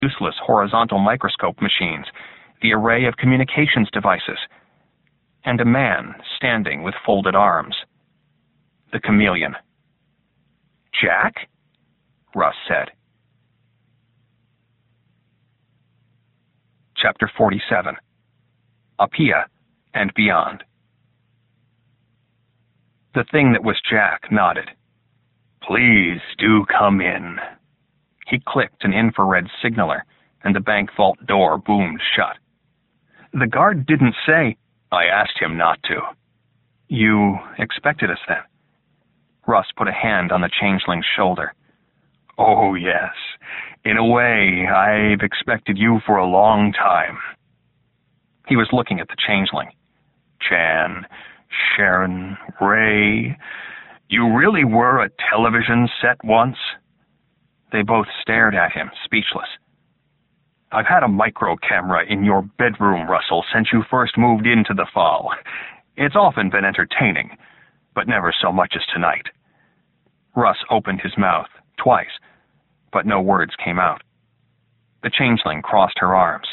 useless horizontal microscope machines, the array of communications devices, and a man standing with folded arms. The chameleon. "Jack?" Russ said. Chapter 47. Apia and Beyond. The thing that was Jack nodded. "Please do come in." He clicked an infrared signaler, and the bank vault door boomed shut. "The guard didn't say—" "I asked him not to." "You expected us then?" Russ put a hand on the changeling's shoulder. "Oh, yes. In a way, I've expected you for a long time." He was looking at the changeling. "Chan, Sharon, Ray, you really were a television set once?" They both stared at him, speechless. "I've had a micro camera in your bedroom, Russell, since you first moved into the fall. It's often been entertaining, but never so much as tonight." Russ opened his mouth, twice, but no words came out. The changeling crossed her arms.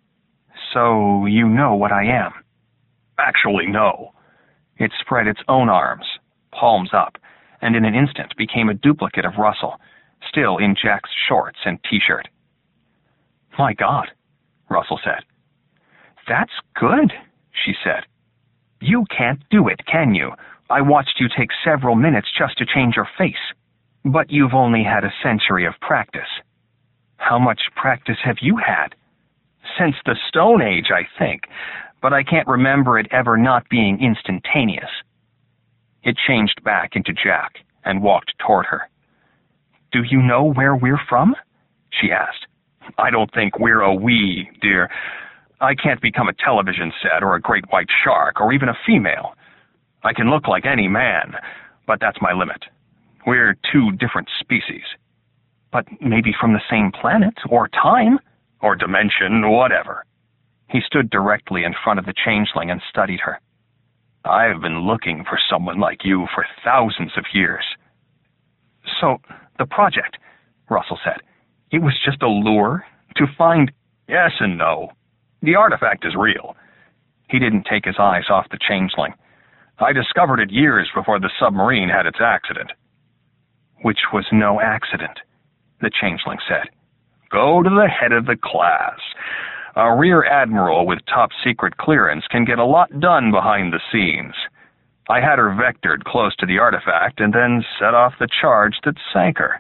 "So you know what I am?" "Actually, no." It spread its own arms, palms up, and in an instant became a duplicate of Russell, still in Jack's shorts and t-shirt. "My God," Russell said. "That's good," she said. "You can't do it, can you? I watched you take several minutes just to change your face. But you've only had a century of practice." "How much practice have you had?" "Since the Stone Age, I think, but I can't remember it ever not being instantaneous." It changed back into Jack and walked toward her. "Do you know where we're from?" she asked. "I don't think we're a we, dear. I can't become a television set or a great white shark or even a female. I can look like any man, but that's my limit. We're two different species." "But maybe from the same planet, or time, or dimension, whatever." He stood directly in front of the changeling and studied her. "I've been looking for someone like you for thousands of years." "So, the project," Russell said, "it was just a lure to find—" "Yes and no. The artifact is real." He didn't take his eyes off the changeling. "I discovered it years before the submarine had its accident." "Which was no accident," the changeling said. "Go to the head of the class. A rear admiral with top-secret clearance can get a lot done behind the scenes. I had her vectored close to the artifact and then set off the charge that sank her."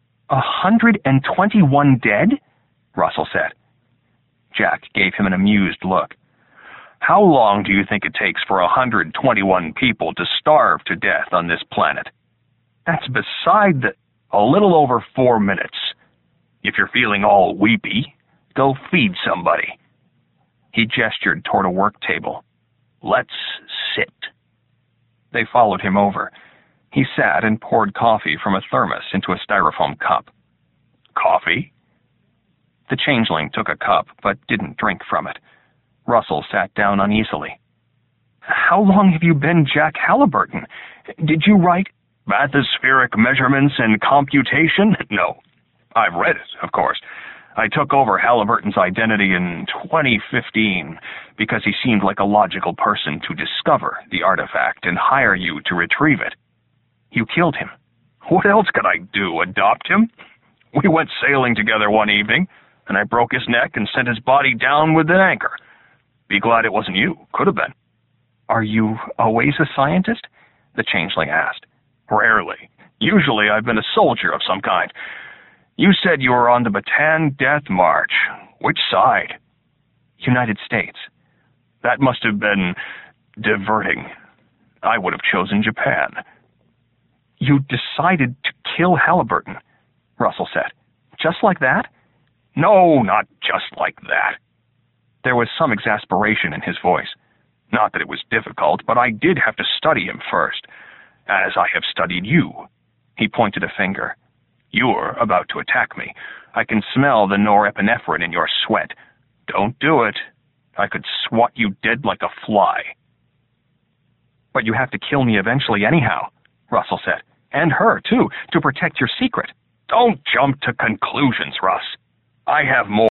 121 dead? Russell said. Jack gave him an amused look. "How long do you think it takes for 121 people to starve to death on this planet?" "That's beside the—" "A little over 4 minutes. If you're feeling all weepy, go feed somebody." He gestured toward a work table. "Let's sit." They followed him over. He sat and poured coffee from a thermos into a styrofoam cup. "Coffee?" The changeling took a cup, but didn't drink from it. Russell sat down uneasily. "How long have you been Jack Halliburton? Did you write—" "Bathyspheric measurements and computation? No. I've read it, of course. I took over Halliburton's identity in 2015 because he seemed like a logical person to discover the artifact and hire you to retrieve it." "You killed him." "What else could I do, adopt him? We went sailing together one evening, and I broke his neck and sent his body down with an anchor. Be glad it wasn't you. Could have been." "Are you always a scientist?" the changeling asked. "Rarely. Usually I've been a soldier of some kind. You said you were on the Bataan Death March. Which side?" "United States." "That must have been diverting. I would have chosen Japan." "You decided to kill Halliburton," Russell said. "Just like that?" "No, not just like that." There was some exasperation in his voice. "Not that it was difficult, but I did have to study him first, as I have studied you." He pointed a finger. "You're about to attack me. I can smell the norepinephrine in your sweat. Don't do it. I could swat you dead like a fly." "But you have to kill me eventually anyhow," Russell said. "And her, too, to protect your secret." "Don't jump to conclusions, Russ. I have more.